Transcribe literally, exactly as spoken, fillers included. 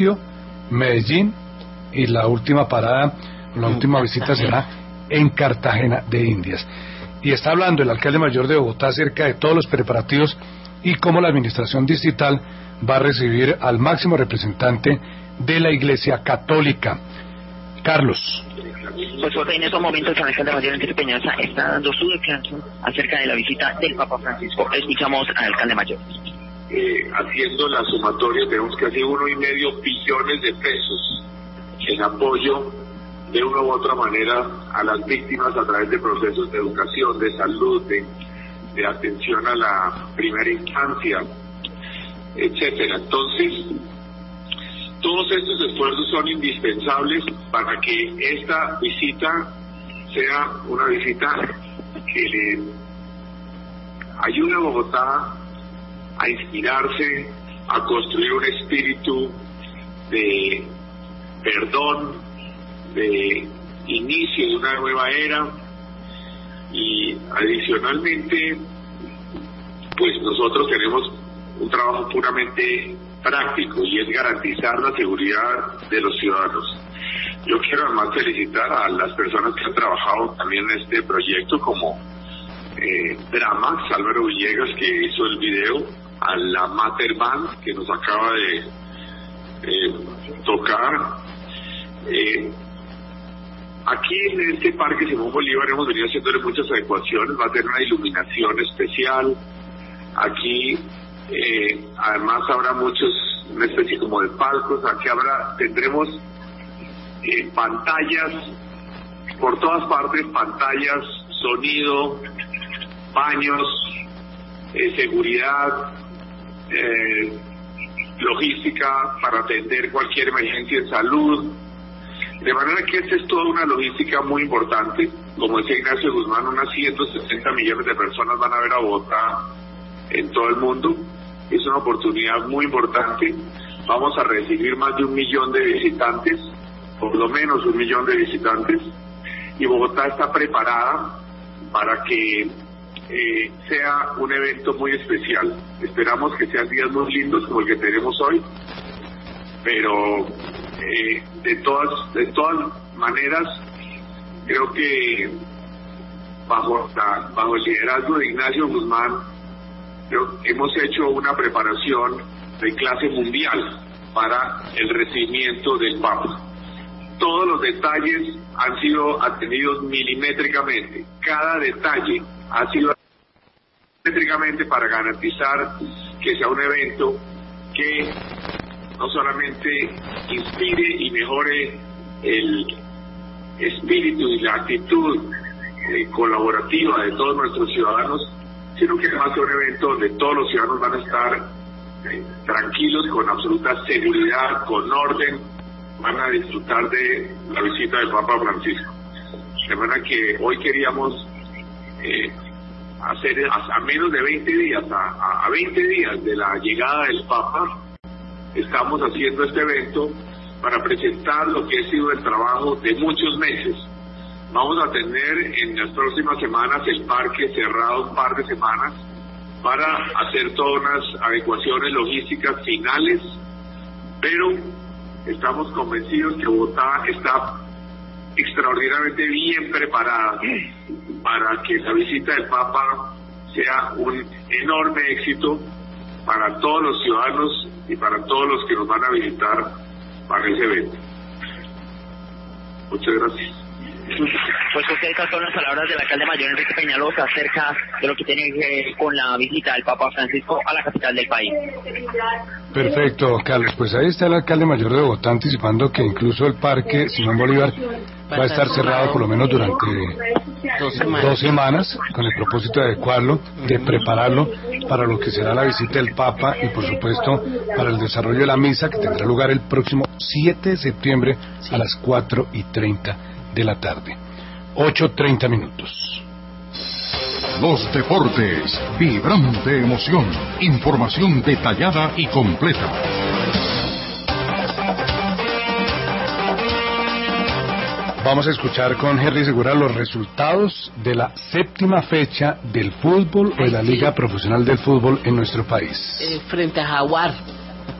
Tokio, Medellín y la última parada, la última visita será en Cartagena de Indias. Y está hablando el alcalde mayor de Bogotá acerca de todos los preparativos y cómo la administración distrital va a recibir al máximo representante de la Iglesia Católica. Carlos. Pues José, en estos momentos el alcalde mayor Enrique Peñalosa está dando su declaración acerca de la visita del Papa Francisco. Escuchamos al alcalde mayor. Eh, haciendo la sumatoria tenemos casi uno y medio billones de pesos en apoyo de una u otra manera a las víctimas a través de procesos de educación, de salud, de, de atención a la primera infancia, etcétera. Entonces, todos estos esfuerzos son indispensables para que esta visita sea una visita que le ayude a Bogotá a inspirarse, a construir un espíritu de perdón, de inicio de una nueva era, y adicionalmente pues nosotros tenemos un trabajo puramente práctico y es garantizar la seguridad de los ciudadanos. Yo quiero además felicitar a las personas que han trabajado también en este proyecto, como eh, Drama, Álvaro Villegas, que hizo el video, a la Mater Band, que nos acaba de eh, tocar. Eh, Aquí en este Parque Simón Bolívar hemos venido haciéndole muchas adecuaciones, va a tener una iluminación especial. Aquí eh, además habrá muchos, una especie como de palcos, aquí habrá, tendremos eh, pantallas por todas partes, pantallas, sonido, baños, eh, seguridad, eh, logística para atender cualquier emergencia en salud. De manera que esta es toda una logística muy importante. Como decía Ignacio Guzmán, unas ciento sesenta millones de personas van a ver a Bogotá en todo el mundo. Es una oportunidad muy importante. Vamos a recibir más de un millón de visitantes, por lo menos un millón de visitantes, y Bogotá está preparada para que eh, sea un evento muy especial. Esperamos que sean días muy lindos como el que tenemos hoy, pero Eh, de todas de todas maneras creo que bajo la, bajo el liderazgo de Ignacio Guzmán creo que hemos hecho una preparación de clase mundial para el recibimiento del Papa. Todos los detalles han sido atendidos milimétricamente, cada detalle ha sido milimétricamente para garantizar que sea un evento que no solamente inspire y mejore el espíritu y la actitud eh, colaborativa de todos nuestros ciudadanos, sino que además sea un evento donde todos los ciudadanos van a estar eh, tranquilos, con absoluta seguridad, con orden, van a disfrutar de la visita del Papa Francisco. De manera que hoy queríamos eh, hacer a, a menos de veinte días, a, a veinte días de la llegada del Papa, estamos haciendo este evento para presentar lo que ha sido el trabajo de muchos meses. Vamos a tener en las próximas semanas el parque cerrado un par de semanas para hacer todas unas adecuaciones logísticas finales, pero estamos convencidos que Bogotá está extraordinariamente bien preparada para que la visita del Papa sea un enorme éxito para todos los ciudadanos y para todos los que nos van a visitar para ese evento. Muchas gracias. Pues ustedes son las palabras del alcalde mayor Enrique Peñalosa acerca de lo que tiene que ver con la visita del Papa Francisco a la capital del país. Perfecto, Carlos. Pues ahí está el alcalde mayor de Bogotá anticipando que incluso el Parque Simón Bolívar va a estar cerrado por lo menos durante dos semanas, dos semanas con el propósito de adecuarlo, de prepararlo para lo que será la visita del Papa y por supuesto para el desarrollo de la misa que tendrá lugar el próximo siete de septiembre a las cuatro y treinta de la tarde. ocho treinta minutos. Los deportes, vibrante emoción, información detallada y completa. Vamos a escuchar con Henry Segura los resultados de la séptima fecha del fútbol o de la Liga Profesional del Fútbol en nuestro país. Eh, frente a Jaguar.